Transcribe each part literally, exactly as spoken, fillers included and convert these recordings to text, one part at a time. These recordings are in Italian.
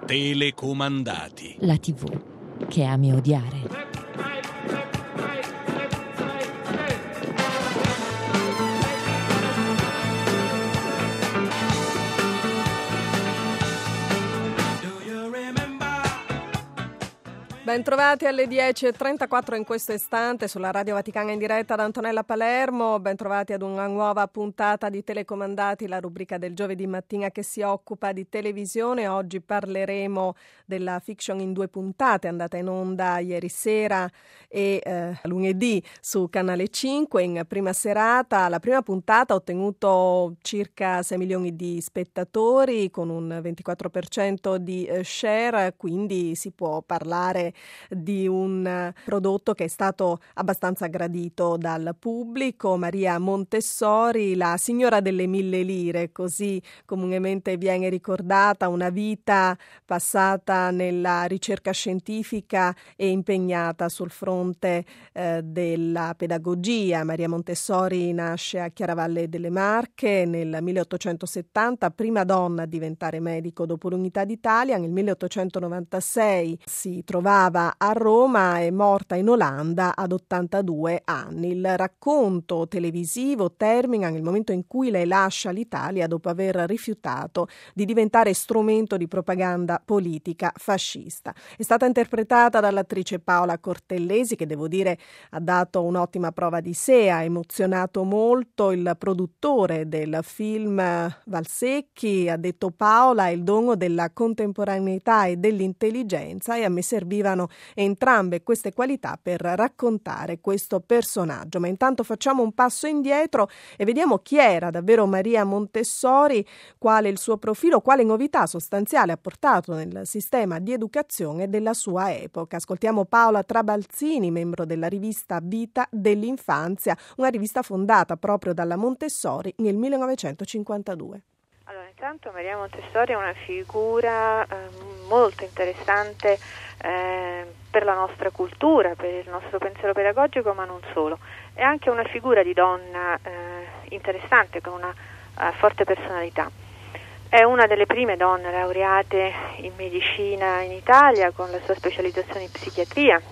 Telecomandati. La tivù che ami odiare. Bentrovati alle dieci e trentaquattro in questo istante sulla Radio Vaticana in diretta da Antonella Palermo. Bentrovati ad una nuova puntata di Telecomandati, la rubrica del giovedì mattina che si occupa di televisione. Oggi parleremo della fiction in due puntate, andata in onda ieri sera e eh, lunedì su Canale cinque in prima serata. La prima puntata ha ottenuto circa sei milioni di spettatori con un ventiquattro per cento di share, quindi si può parlare di un prodotto che è stato abbastanza gradito dal pubblico. Maria Montessori, la signora delle mille lire, così comunemente viene ricordata, una vita passata nella ricerca scientifica e impegnata sul fronte eh, della pedagogia. Maria Montessori nasce a Chiaravalle delle Marche nel milleottocentosettanta, prima donna a diventare medico dopo l'Unità d'Italia. Nel milleottocentonovantasei si trovava a Roma, è morta in Olanda ad ottantadue anni. Il racconto televisivo termina nel momento in cui lei lascia l'Italia dopo aver rifiutato di diventare strumento di propaganda politica fascista. È stata interpretata dall'attrice Paola Cortellesi, che devo dire ha dato un'ottima prova di sé, ha emozionato molto il produttore del film Valsecchi. Ha detto: Paola ha il dono della contemporaneità e dell'intelligenza e a me servivano entrambe queste qualità per raccontare questo personaggio. Ma intanto facciamo un passo indietro e vediamo chi era davvero Maria Montessori, quale il suo profilo, quale novità sostanziale ha portato nel sistema di educazione della sua epoca. Ascoltiamo Paola Trabalzini, membro della rivista Vita dell'Infanzia, una rivista fondata proprio dalla Montessori nel millenovecentocinquantadue. Allora, intanto Maria Montessori è una figura eh, molto interessante eh, per la nostra cultura, per il nostro pensiero pedagogico, ma non solo. È anche una figura di donna eh, interessante, con una uh, forte personalità. È una delle prime donne laureate in medicina in Italia, con la sua specializzazione in psichiatria.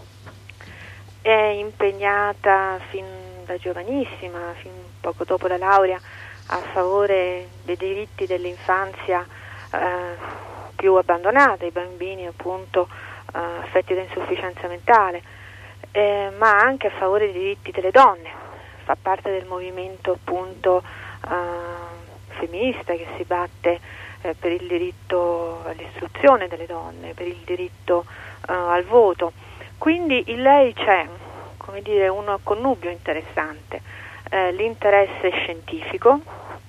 È impegnata fin da giovanissima, fin poco dopo la laurea, a favore dei diritti dell'infanzia eh, più abbandonata, i bambini appunto eh, affetti da insufficienza mentale, eh, ma anche a favore dei diritti delle donne. Fa parte del movimento appunto eh, femminista che si batte eh, per il diritto all'istruzione delle donne, per il diritto eh, al voto. Quindi in lei c'è, come dire, un connubio interessante. Eh, l'interesse scientifico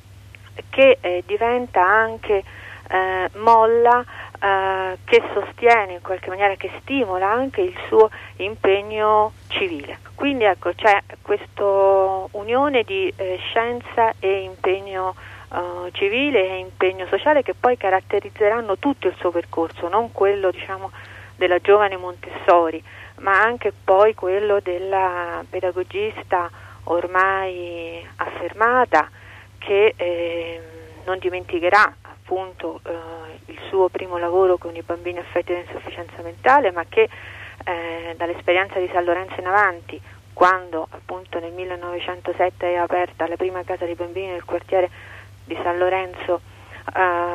che eh, diventa anche eh, molla eh, che sostiene in qualche maniera, che stimola anche il suo impegno civile. Quindi ecco, c'è questa unione di eh, scienza e impegno eh, civile e impegno sociale che poi caratterizzeranno tutto il suo percorso, non quello diciamo della giovane Montessori, ma anche poi quello della pedagogista ormai affermata, che eh, non dimenticherà appunto eh, il suo primo lavoro con i bambini affetti da insufficienza mentale, ma che eh, dall'esperienza di San Lorenzo in avanti, quando appunto nel millenovecentosette è aperta la prima casa dei bambini nel quartiere di San Lorenzo eh,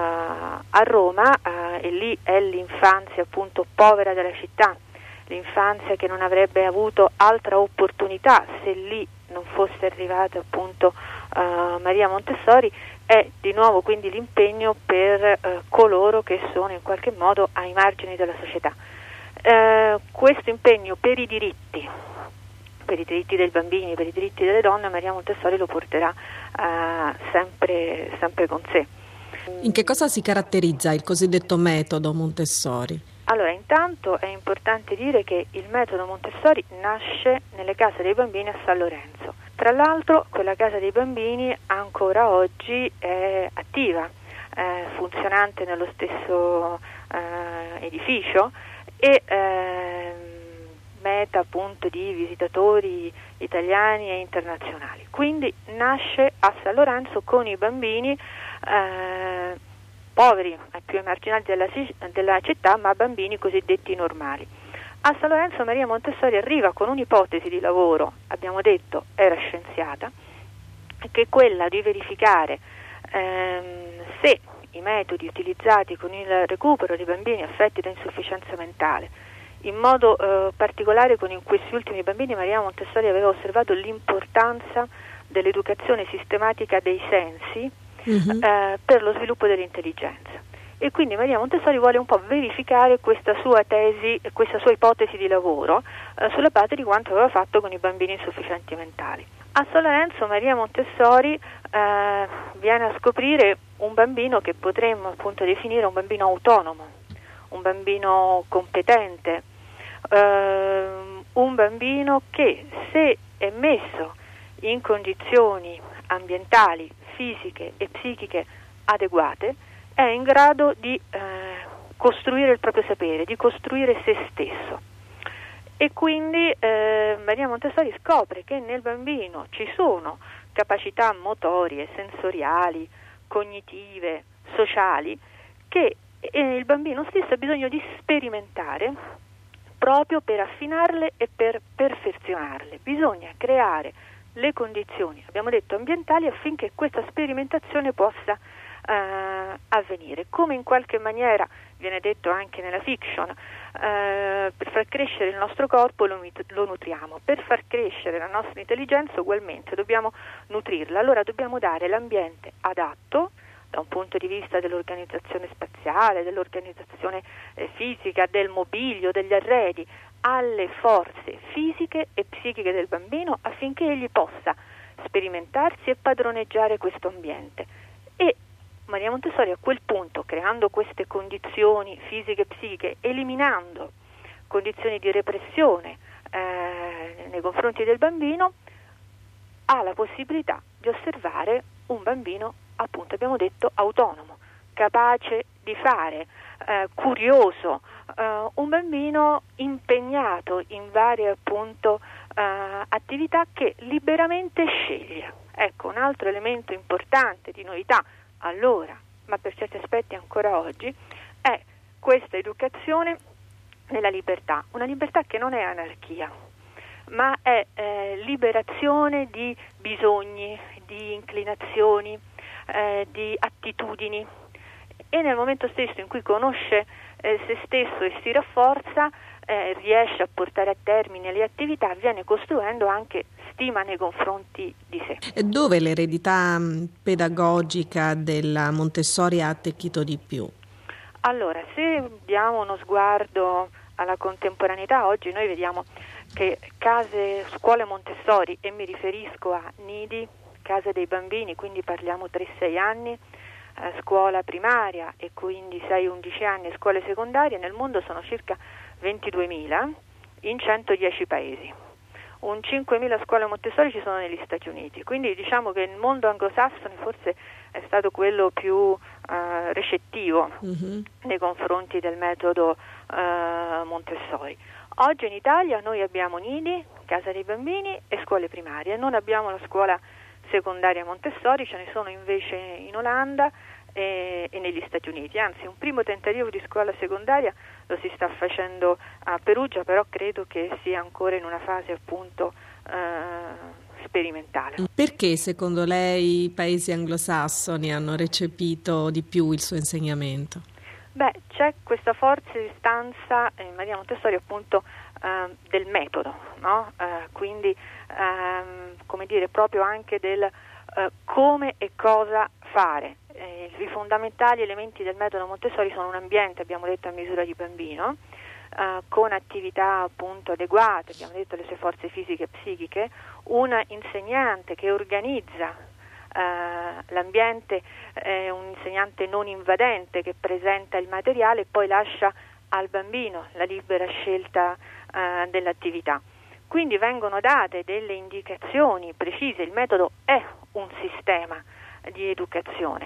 a Roma, eh, e lì è l'infanzia appunto povera della città, l'infanzia che non avrebbe avuto altra opportunità se lì non fosse arrivata appunto uh, Maria Montessori. È di nuovo quindi l'impegno per uh, coloro che sono in qualche modo ai margini della società. Uh, questo impegno per i diritti, per i diritti dei bambini, per i diritti delle donne, Maria Montessori lo porterà uh, sempre, sempre con sé. In che cosa si caratterizza il cosiddetto metodo Montessori? Allora, intanto è importante dire che il metodo Montessori nasce nelle case dei bambini a San Lorenzo. Tra l'altro, quella casa dei bambini ancora oggi è attiva, è funzionante nello stesso eh, edificio e eh, meta appunto di visitatori italiani e internazionali. Quindi nasce a San Lorenzo con i bambini eh, poveri, ai più emarginati della, della città, ma a bambini cosiddetti normali. A San Lorenzo Maria Montessori arriva con un'ipotesi di lavoro, abbiamo detto era scienziata, che è quella di verificare ehm, se i metodi utilizzati con il recupero dei bambini affetti da insufficienza mentale, in modo eh, particolare con in questi ultimi bambini, Maria Montessori aveva osservato l'importanza dell'educazione sistematica dei sensi uh-huh. eh, per lo sviluppo dell'intelligenza. E quindi Maria Montessori vuole un po' verificare questa sua tesi, questa sua ipotesi di lavoro eh, sulla base di quanto aveva fatto con i bambini insufficienti mentali. A San Lorenzo Maria Montessori eh, viene a scoprire un bambino che potremmo appunto definire un bambino autonomo, un bambino competente, eh, un bambino che, se è messo in condizioni ambientali, fisiche e psichiche adeguate, è in grado di eh, costruire il proprio sapere, di costruire se stesso. E quindi eh, Maria Montessori scopre che nel bambino ci sono capacità motorie, sensoriali, cognitive, sociali, che eh, il bambino stesso ha bisogno di sperimentare proprio per affinarle e per perfezionarle. Bisogna creare le condizioni, abbiamo detto ambientali, affinché questa sperimentazione possa Uh, avvenire. Come in qualche maniera viene detto anche nella fiction, uh, per far crescere il nostro corpo lo, lo nutriamo, per far crescere la nostra intelligenza ugualmente dobbiamo nutrirla, allora dobbiamo dare l'ambiente adatto da un punto di vista dell'organizzazione spaziale, dell'organizzazione eh, fisica, del mobilio, degli arredi, alle forze fisiche e psichiche del bambino, affinché egli possa sperimentarsi e padroneggiare questo ambiente. E Maria Montessori a quel punto, creando queste condizioni fisiche e psichiche, eliminando condizioni di repressione eh, nei confronti del bambino, ha la possibilità di osservare un bambino, appunto abbiamo detto, autonomo, capace di fare, eh, curioso, eh, un bambino impegnato in varie appunto eh, attività che liberamente sceglie. Ecco, un altro elemento importante di novità allora, ma per certi aspetti ancora oggi, è questa educazione nella libertà, una libertà che non è anarchia, ma è eh, liberazione di bisogni, di inclinazioni, eh, di attitudini, e nel momento stesso in cui conosce eh, se stesso e si rafforza, eh, riesce a portare a termine le attività, viene costruendo anche stima nei confronti di sé. E dove l'eredità pedagogica della Montessori ha attecchito di più? Allora, se diamo uno sguardo alla contemporaneità, oggi noi vediamo che case, scuole Montessori, e mi riferisco a nidi, case dei bambini, quindi parliamo tre sei anni, eh, scuola primaria e quindi sei undici anni, e scuole secondarie, nel mondo sono circa ventiduemila in centodieci paesi. Un cinquemila scuole Montessori ci sono negli Stati Uniti, quindi diciamo che il mondo anglosassone forse è stato quello più uh, recettivo uh-huh. nei confronti del metodo uh, Montessori. Oggi in Italia noi abbiamo nidi, casa dei bambini e scuole primarie, non abbiamo la scuola secondaria Montessori, ce ne sono invece in Olanda e, e negli Stati Uniti, anzi un primo tentativo di scuola secondaria lo si sta facendo a Perugia, però credo che sia ancora in una fase appunto eh, sperimentale. Perché secondo lei i paesi anglosassoni hanno recepito di più il suo insegnamento? Beh, c'è questa forza di istanza in Maria Montessori appunto eh, del metodo, no? Eh, quindi ehm, come dire proprio anche del eh, come e cosa fare. Eh, I fondamentali elementi del metodo Montessori sono un ambiente, abbiamo detto, a misura di bambino, eh, con attività appunto adeguate, abbiamo detto le sue forze fisiche e psichiche, una insegnante che organizza Uh, l'ambiente, è un insegnante non invadente che presenta il materiale e poi lascia al bambino la libera scelta uh, dell'attività. Quindi vengono date delle indicazioni precise, il metodo è un sistema di educazione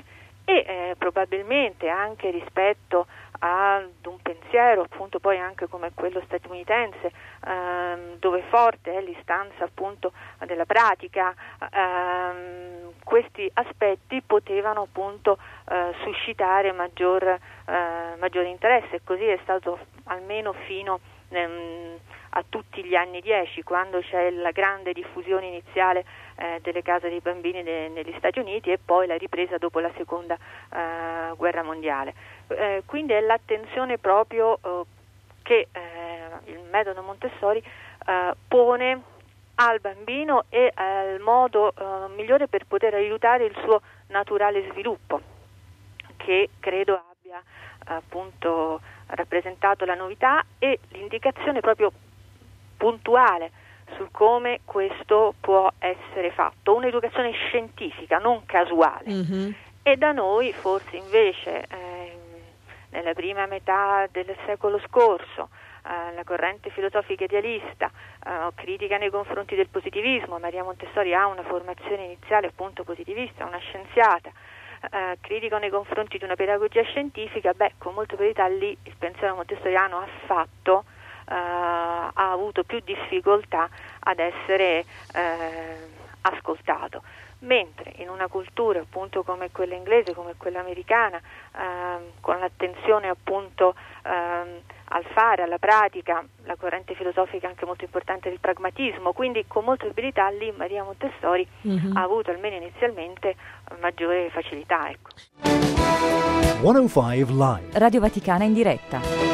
e eh, probabilmente anche rispetto ad un pensiero appunto poi anche come quello statunitense, ehm, dove forte è l'istanza appunto della pratica, ehm, questi aspetti potevano appunto eh, suscitare maggior, eh, maggiore interesse, e così è stato almeno fino ehm, a tutti gli anni dieci, quando c'è la grande diffusione iniziale eh, delle case dei bambini de- negli Stati Uniti e poi la ripresa dopo la seconda eh, guerra mondiale. Eh, quindi è l'attenzione proprio eh, che eh, il metodo Montessori eh, pone al bambino e al modo eh, migliore per poter aiutare il suo naturale sviluppo, che credo abbia appunto rappresentato la novità e l'indicazione proprio puntuale sul come questo può essere fatto, un'educazione scientifica, non casuale. Mm-hmm. E da noi forse invece eh, nella prima metà del secolo scorso eh, la corrente filosofica idealista, eh, critica nei confronti del positivismo. Maria Montessori ha una formazione iniziale appunto positivista, una scienziata, eh, critica nei confronti di una pedagogia scientifica. Beh, con molta verità lì il pensiero montessoriano ha fatto Uh, ha avuto più difficoltà ad essere uh, ascoltato, mentre in una cultura appunto come quella inglese, come quella americana, uh, con l'attenzione appunto uh, al fare, alla pratica, la corrente filosofica anche molto importante del pragmatismo, quindi con molta abilità lì Maria Montessori mm-hmm. ha avuto almeno inizialmente maggiore facilità. Ecco. centocinque Live Radio Vaticana in diretta.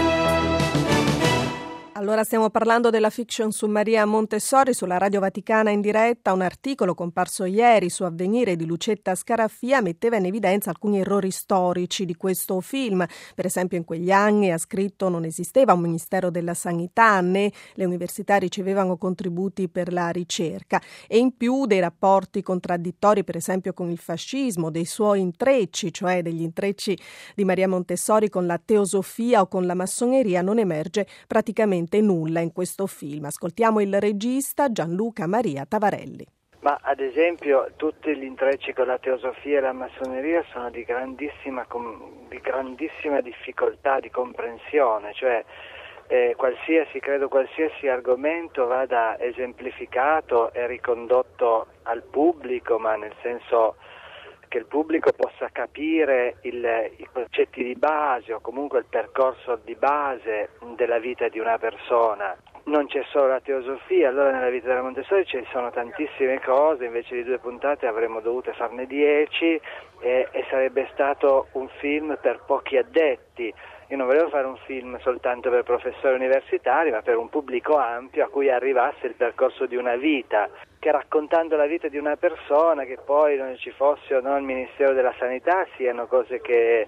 Allora stiamo parlando della fiction su Maria Montessori sulla Radio Vaticana in diretta. Un articolo comparso ieri su Avvenire di Lucetta Scaraffia metteva in evidenza alcuni errori storici di questo film. Per esempio, in quegli anni, ha scritto, non esisteva un Ministero della Sanità né le università ricevevano contributi per la ricerca, e in più dei rapporti contraddittori per esempio con il fascismo, dei suoi intrecci, cioè degli intrecci di Maria Montessori con la teosofia o con la massoneria, non emerge praticamente nulla in questo film. Ascoltiamo il regista Gianluca Maria Tavarelli. Ma ad esempio tutti gli intrecci con la teosofia e la massoneria sono di grandissima, di grandissima difficoltà di comprensione, cioè eh, qualsiasi, credo qualsiasi argomento vada esemplificato e ricondotto al pubblico, ma nel senso che il pubblico possa capire il, i concetti di base o comunque il percorso di base della vita di una persona. Non c'è solo la teosofia, allora nella vita della Montessori ci sono tantissime cose, invece di due puntate avremmo dovuto farne dieci e, e sarebbe stato un film per pochi addetti. Io non volevo fare un film soltanto per professori universitari, ma per un pubblico ampio a cui arrivasse il percorso di una vita, che raccontando la vita di una persona, che poi non ci fosse o no il Ministero della Sanità, siano cose che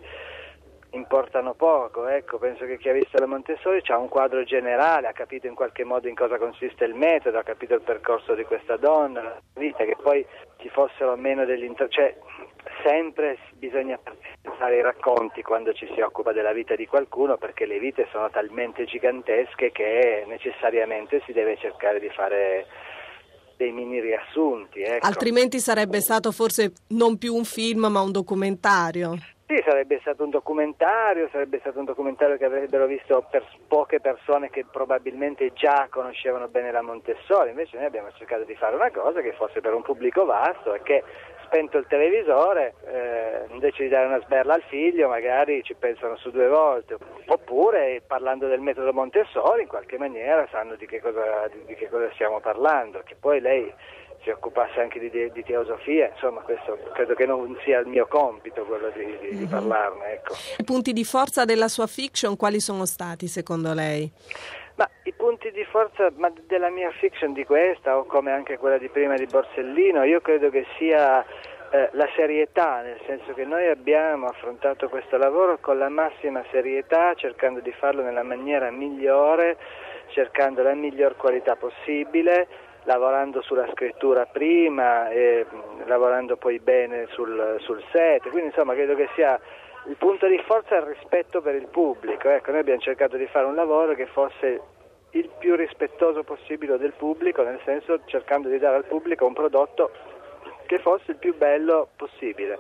importano poco. Ecco, penso che chi ha visto la Montessori ha un quadro generale, ha capito in qualche modo in cosa consiste il metodo, ha capito il percorso di questa donna, la vita, che poi ci fossero meno degli inter... cioè sempre bisogna pensare ai racconti quando ci si occupa della vita di qualcuno, perché le vite sono talmente gigantesche che necessariamente si deve cercare di fare dei mini riassunti. Ecco. Altrimenti sarebbe stato forse non più un film ma un documentario. Sì, sarebbe stato un documentario, sarebbe stato un documentario che avrebbero visto per poche persone che probabilmente già conoscevano bene la Montessori. Invece noi abbiamo cercato di fare una cosa che fosse per un pubblico vasto e che, spento il televisore, eh, invece di dare una sberla al figlio magari ci pensano su due volte, oppure parlando del metodo Montessori in qualche maniera sanno di che cosa, di, di che cosa stiamo parlando, che poi lei si occupasse anche di, di teosofia, insomma questo credo che non sia il mio compito quello di, di, mm-hmm. di parlarne. Ecco. I punti di forza della sua fiction quali sono stati secondo lei? Ma i punti di forza ma della mia fiction, di questa o come anche quella di prima di Borsellino, io credo che sia eh, la serietà, nel senso che noi abbiamo affrontato questo lavoro con la massima serietà, cercando di farlo nella maniera migliore, cercando la miglior qualità possibile, lavorando sulla scrittura prima e mh, lavorando poi bene sul, sul set, quindi insomma credo che sia il punto di forza è il rispetto per il pubblico. Ecco, noi abbiamo cercato di fare un lavoro che fosse il più rispettoso possibile del pubblico, nel senso cercando di dare al pubblico un prodotto che fosse il più bello possibile.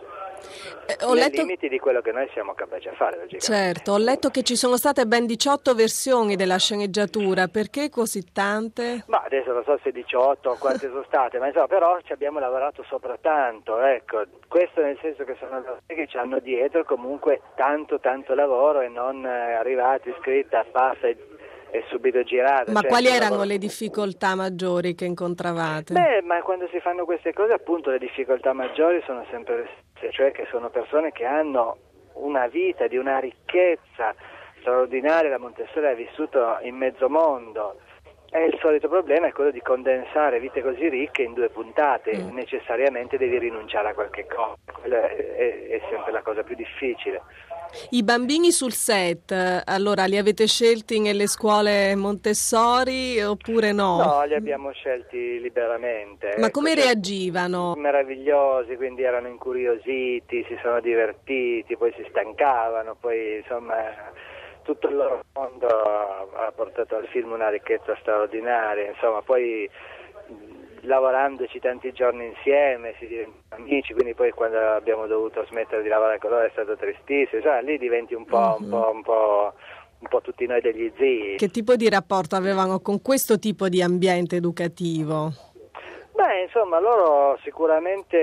Eh, ho nei letto... limiti di quello che noi siamo capaci a fare, logicamente. Certo, ho letto che ci sono state ben diciotto versioni della sceneggiatura, perché così tante? Ma adesso non so se diciotto o quante sono state, ma insomma, però ci abbiamo lavorato sopra tanto, ecco, questo nel senso che sono persone che ci hanno dietro comunque tanto tanto lavoro e non eh, arrivati, scritta, passa e, e subito girata. Ma cioè, quali erano lavoro... le difficoltà maggiori che incontravate? Beh, ma quando si fanno queste cose appunto le difficoltà maggiori sono sempre le stesse, cioè che sono persone che hanno una vita di una ricchezza straordinaria, la Montessori ha vissuto in mezzo mondo. E il solito problema è quello di condensare vite così ricche in due puntate, mm. necessariamente devi rinunciare a qualche cosa, quella è, è, è sempre la cosa più difficile. I bambini sul set, allora li avete scelti nelle scuole Montessori oppure no? No, li abbiamo scelti liberamente. Ma ecco, come cioè, reagivano? Meravigliosi, quindi erano incuriositi, si sono divertiti, poi si stancavano, poi insomma... tutto il loro mondo ha portato al film una ricchezza straordinaria, insomma poi lavorandoci tanti giorni insieme si diventano amici, quindi poi quando abbiamo dovuto smettere di lavorare con loro è stato tristissimo, cioè, lì diventi un po', un po', un po', un po' tutti noi degli zii. Che tipo di rapporto avevano con questo tipo di ambiente educativo? Beh, insomma, loro sicuramente,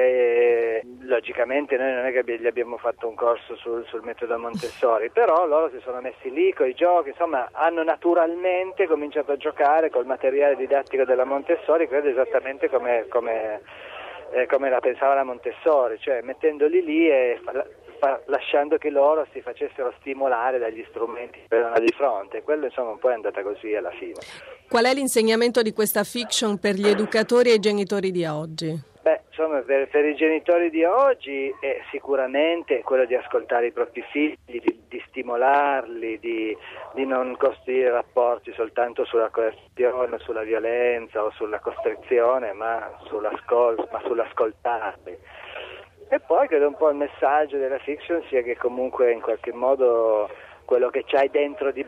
eh, logicamente noi non è che gli abbiamo fatto un corso sul, sul metodo Montessori, però loro si sono messi lì con i giochi, insomma, hanno naturalmente cominciato a giocare col materiale didattico della Montessori, credo esattamente come, come, eh, come la pensava la Montessori, cioè mettendoli lì e fa, fa, lasciando che loro si facessero stimolare dagli strumenti che avevano di fronte, quello insomma un po' è andata così alla fine. Qual è l'insegnamento di questa fiction per gli educatori e i genitori di oggi? Beh, insomma, per, per i genitori di oggi è sicuramente quello di ascoltare i propri figli, di, di stimolarli, di, di non costruire rapporti soltanto sulla coercizione, sulla violenza o sulla costrizione, ma, sull'ascol- ma sull'ascoltarli. E poi credo un po' il messaggio della fiction sia che comunque in qualche modo quello che c'hai dentro di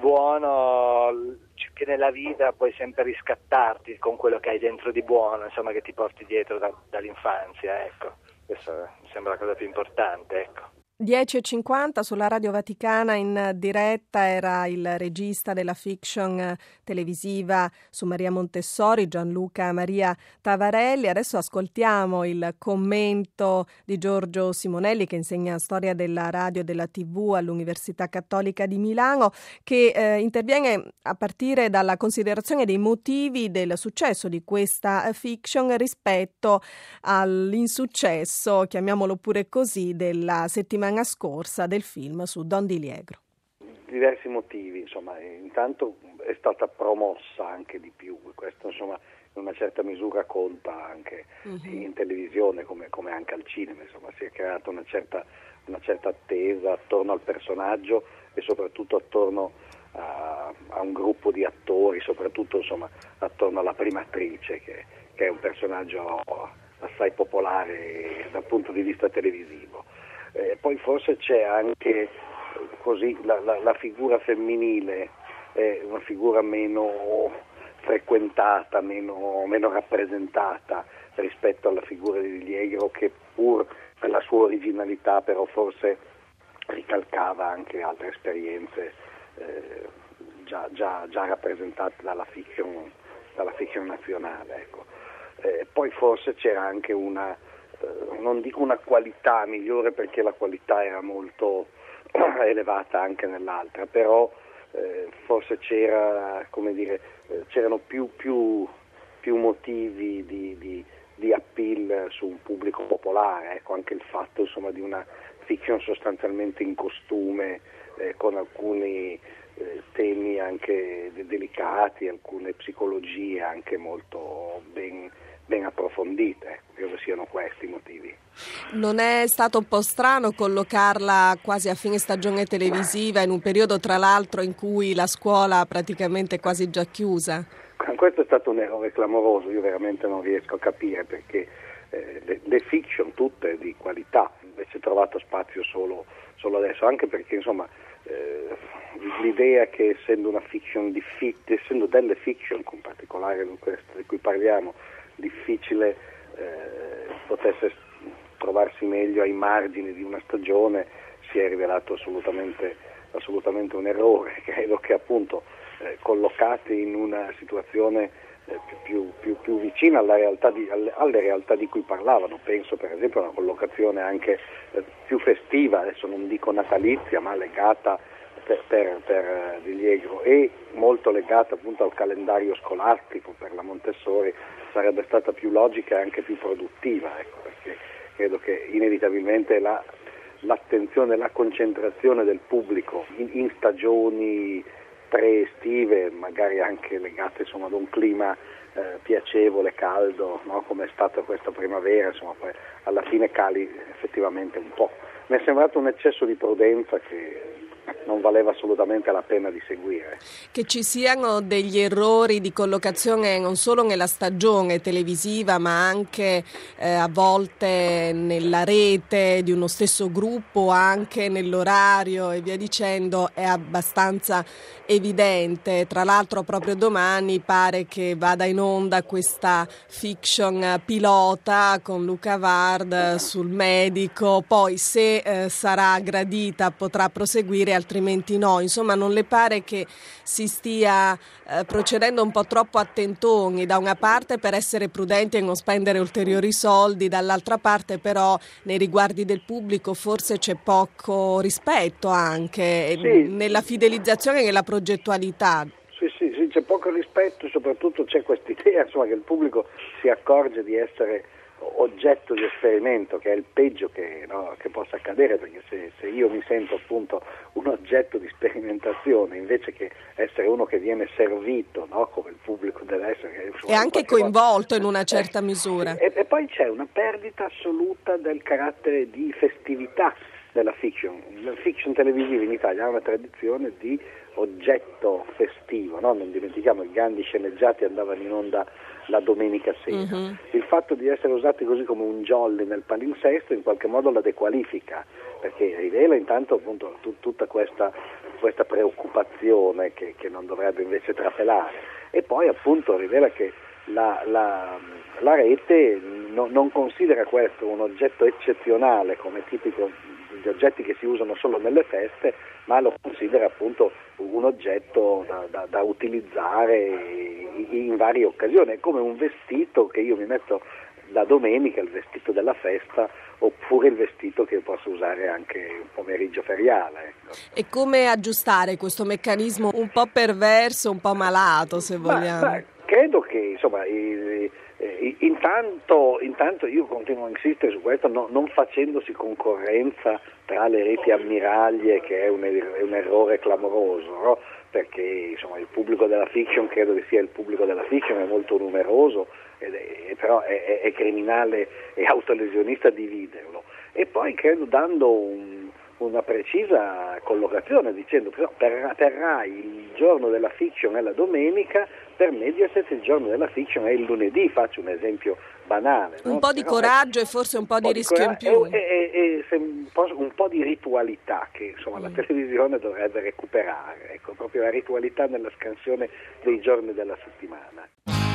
buono, che nella vita puoi sempre riscattarti con quello che hai dentro di buono, insomma, che ti porti dietro da, dall'infanzia, ecco. Questa mi sembra la cosa più importante, ecco. dieci e cinquanta sulla Radio Vaticana in diretta era il regista della fiction televisiva su Maria Montessori, Gianluca Maria Tavarelli. Adesso ascoltiamo il commento di Giorgio Simonelli, che insegna storia della radio e della tivù all'Università Cattolica di Milano, che eh, interviene a partire dalla considerazione dei motivi del successo di questa fiction rispetto all'insuccesso, chiamiamolo pure così, della settimana scorsa del film su Don Di Liegro. Diversi motivi, insomma, intanto è stata promossa anche di più, questo insomma in una certa misura conta anche uh-huh. in televisione come, come anche al cinema, insomma si è creata una certa, una certa attesa attorno al personaggio e soprattutto attorno a, a un gruppo di attori, soprattutto insomma attorno alla prima attrice che, che è un personaggio assai popolare dal punto di vista televisivo. Eh, poi forse c'è anche così la, la, la figura femminile, è una figura meno frequentata, meno, meno rappresentata rispetto alla figura di Di Liegro, che pur per la sua originalità però forse ricalcava anche altre esperienze eh, già, già, già rappresentate dalla fiction, dalla fiction nazionale, ecco. Eh, poi forse c'era anche una non dico una qualità migliore perché la qualità era molto elevata anche nell'altra, però eh, forse c'era, come dire, eh, c'erano più, più, più motivi di, di, di appeal su un pubblico popolare, ecco, anche il fatto insomma di una fiction sostanzialmente in costume eh, con alcuni eh, temi anche delicati, alcune psicologie anche molto ben ben approfondite, ecco, credo siano questi i motivi. Non è stato un po' strano collocarla quasi a fine stagione televisiva in un periodo tra l'altro in cui la scuola praticamente è quasi già chiusa? Questo è stato un errore clamoroso, io veramente non riesco a capire perché eh, le, le fiction tutte di qualità invece trovato spazio solo, solo adesso, anche perché insomma eh, l'idea che essendo una fiction difficile, essendo delle fiction con particolare queste di cui parliamo difficile eh, potesse trovarsi meglio ai margini di una stagione si è rivelato assolutamente, assolutamente un errore. Credo che appunto eh, collocati in una situazione eh, più, più, più vicina alla realtà di, alle, alle realtà di cui parlavano, penso per esempio a una collocazione anche eh, più festiva, adesso non dico natalizia, ma legata per, per, per Diliegro e molto legata appunto al calendario scolastico per la Montessori, sarebbe stata più logica e anche più produttiva, ecco, perché credo che inevitabilmente la, l'attenzione, la concentrazione del pubblico in, in stagioni pre-estive, magari anche legate insomma ad un clima eh, piacevole, caldo, no? Come è stata questa primavera, insomma poi alla fine cali effettivamente un po'. Mi è sembrato un eccesso di prudenza che non valeva assolutamente la pena di seguire. Che ci siano degli errori di collocazione non solo nella stagione televisiva ma anche eh, a volte nella rete di uno stesso gruppo, anche nell'orario e via dicendo, è abbastanza evidente. Tra l'altro proprio domani pare che vada in onda questa fiction pilota con Luca Vard sul medico, poi se eh, sarà gradita potrà proseguire, altrimenti no. Insomma, non le pare che si stia eh, procedendo un po' troppo a tentoni, da una parte per essere prudenti e non spendere ulteriori soldi, dall'altra parte però nei riguardi del pubblico forse c'è poco rispetto anche sì. nella fidelizzazione e nella progettualità. Sì, sì, sì, c'è poco rispetto, soprattutto c'è questa idea insomma, che il pubblico si accorge di essere oggetto di esperimento, che è il peggio che, no, che possa accadere, perché se, se io mi sento appunto un oggetto di sperimentazione invece che essere uno che viene servito, no, come il pubblico deve essere, e anche coinvolto volta, in una certa eh, misura e, e poi c'è una perdita assoluta del carattere di festività della fiction. La fiction televisiva in Italia ha una tradizione di oggetto festivo, no? Non dimentichiamo i grandi sceneggiati andavano in onda la domenica sera. Uh-huh. Il fatto di essere usati così come un jolly nel palinsesto in qualche modo la dequalifica, perché rivela intanto appunto t- tutta questa, questa preoccupazione che, che non dovrebbe invece trapelare, e poi appunto rivela che la, la, la rete no, non considera questo un oggetto eccezionale come tipico di oggetti che si usano solo nelle feste, ma lo considera appunto un oggetto da, da, da utilizzare in varie occasioni. È come un vestito che io mi metto la domenica, il vestito della festa, oppure il vestito che posso usare anche un pomeriggio feriale. Ecco. E come aggiustare questo meccanismo un po' perverso, un po' malato, se vogliamo? Ma, ma credo che insomma i, i, intanto, intanto io continuo a insistere su questo, no, non facendosi concorrenza tra le reti ammiraglie, che è un, è un errore clamoroso, no? Perché insomma il pubblico della fiction credo che sia il pubblico della fiction, è molto numeroso, ed è, però è, è, è criminale e autolesionista dividerlo. E poi credo dando un, una precisa collocazione, dicendo che per, per Rai il giorno della fiction è la domenica, per Mediaset il giorno della fiction è il lunedì, faccio un esempio banale. Un no? po' di Però coraggio è, e forse un po' un di po rischio di in più. E, e, e, e un, po', un po' di ritualità che insomma mm. la televisione dovrebbe recuperare, ecco, proprio la ritualità nella scansione dei giorni della settimana.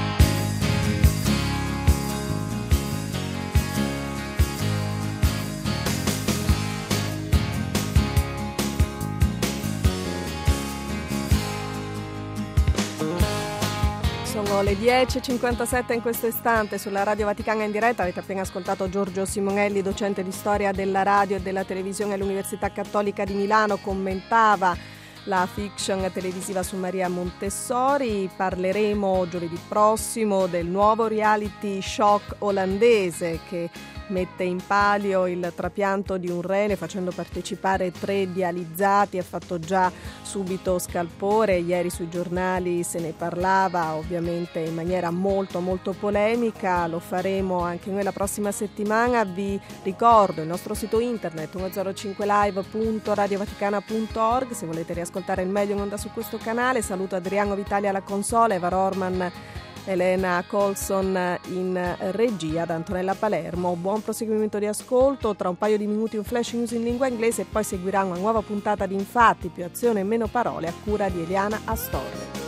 Sono le dieci e cinquantasette in questo istante sulla Radio Vaticana in diretta. Avete appena ascoltato Giorgio Simonelli, docente di storia della radio e della televisione all'Università Cattolica di Milano, commentava la fiction televisiva su Maria Montessori. Parleremo giovedì prossimo del nuovo reality shock olandese che mette in palio il trapianto di un rene facendo partecipare tre dializzati. Ha fatto già subito scalpore, ieri sui giornali se ne parlava ovviamente in maniera molto molto polemica. Lo faremo anche noi la prossima settimana. Vi ricordo il nostro sito internet uno zero cinque live punto radio vaticana punto org se volete riascoltare il meglio in onda su questo canale. Saluto Adriano Vitali alla console, Eva Rorman, Elena Colson in regia, da Antonella Palermo. Buon proseguimento di ascolto. Tra un paio di minuti un flash news in lingua inglese e poi seguirà una nuova puntata di Infatti, più azione e meno parole a cura di Eliana Astorre.